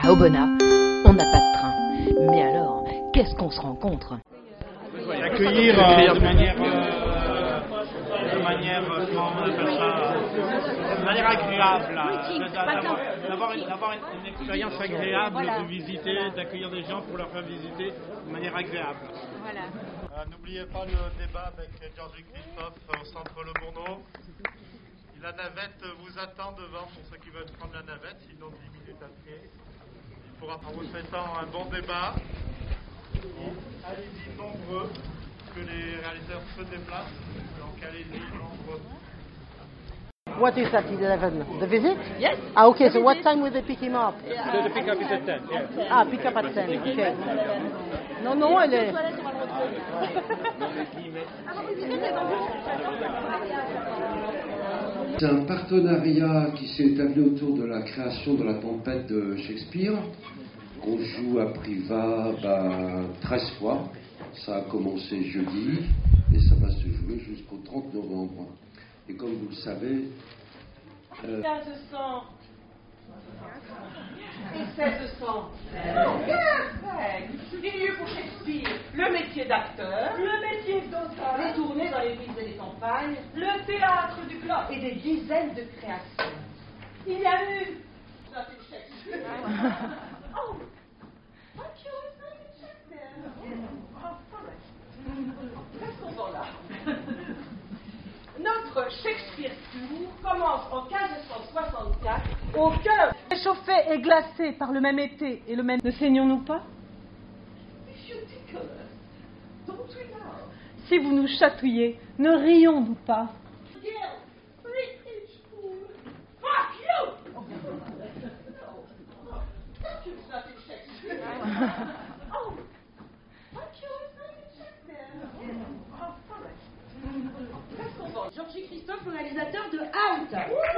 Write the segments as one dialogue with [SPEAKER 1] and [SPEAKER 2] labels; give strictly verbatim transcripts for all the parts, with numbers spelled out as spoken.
[SPEAKER 1] À Aubenas, on n'a pas de train. Mais alors, qu'est-ce qu'on se rencontre?
[SPEAKER 2] Accueillir euh, de manière, euh, de manière, euh, comment on appelle ça, de manière agréable, d'avoir une, une, une expérience agréable, voilà, de visiter, d'accueillir des gens pour leur faire visiter de manière agréable.
[SPEAKER 3] Voilà.
[SPEAKER 4] Euh, N'oubliez pas le débat avec Georges Christophe au centre Le Bourneau. La navette vous attend devant pour ceux qui veulent prendre la navette, sinon dix minutes après. Il faudra en vous souhaitant un bon débat. Allez-y nombreux, que les réalisateurs se déplacent, donc allez-y nombreux.
[SPEAKER 5] What is at eleven? The visit?
[SPEAKER 3] Yes.
[SPEAKER 5] Ah, okay. So what time will they pick him up?
[SPEAKER 2] Yeah. So the pick up is at ten. Yeah.
[SPEAKER 5] Ah, pick up at ten. Okay. Non, non, elle est.
[SPEAKER 6] C'est un partenariat qui s'est établi autour de la création de La Tempête de Shakespeare, qu'on joue à Privas bah, treize fois. Ça a commencé jeudi et ça va se jouer jusqu'au trente novembre. Et comme vous le savez... Euh...
[SPEAKER 7] quinze cents et seize cents. Il y eut pour Shakespeare le métier d'acteur, le métier d'auteur, les tournées dans les villes et les campagnes, le théâtre du club et des dizaines de créations. Il y a eu Shakespeare. Oh, thank you, Shakespeare. Restons là. Notre Shakespeare Tour commence en quinze cent soixante-quatre au cœur.
[SPEAKER 8] Réchauffé et glacé par le même été et le même... Ne saignons-nous pas? Si vous nous chatouillez, ne rions-nous pas?
[SPEAKER 7] Georges Christophe, le réalisateur de Out.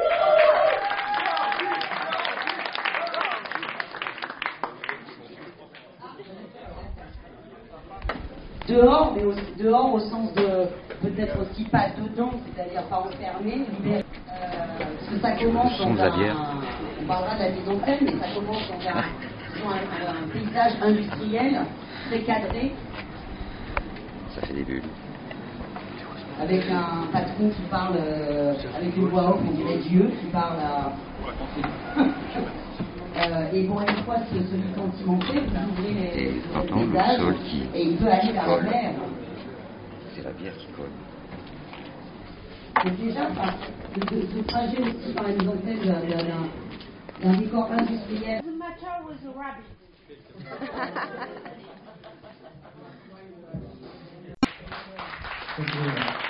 [SPEAKER 9] Dehors, mais aussi, dehors au sens de peut-être aussi pas dedans, c'est-à-dire pas enfermé, libéré. Euh, parce que ça commence dans un, on parlera de la mise en scène, mais ça commence dans un, un, un paysage industriel très cadré.
[SPEAKER 10] Ça fait des bulles.
[SPEAKER 9] Avec un patron qui parle euh, avec une voix off, on dirait Dieu, qui parle à... euh, et pour une fois, ce, ce licenciement-fait, vous ouvrez les, les visages et il peut aller vers la mer.
[SPEAKER 10] C'est la bière qui colle.
[SPEAKER 9] C'est déjà ça. Ce trajet aussi par la mise en scène d'un décor industriel.
[SPEAKER 7] The matter was a rabbit.